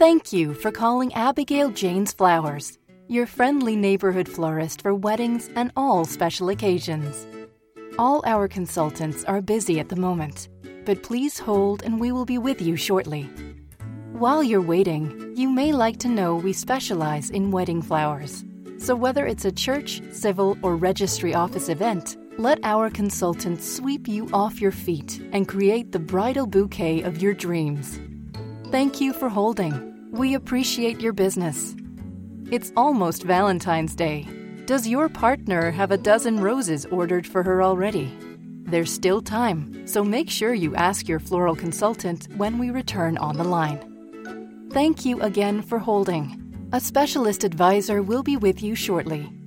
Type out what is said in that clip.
Thank you for calling Abigail Jane's Flowers, your friendly neighborhood florist for weddings and all special occasions. All our consultants are busy at the moment, but please hold and we will be with you shortly. While you're waiting, you may like to know we specialize in wedding flowers. So whether it's a church, civil, or registry office event, let our consultants sweep you off your feet and create the bridal bouquet of your dreams. Thank you for holding. We appreciate your business. It's almost Valentine's Day. Does your partner have a dozen roses ordered for her already? There's still time, so make sure you ask your floral consultant when we return on the line. Thank you again for holding. A specialist advisor will be with you shortly.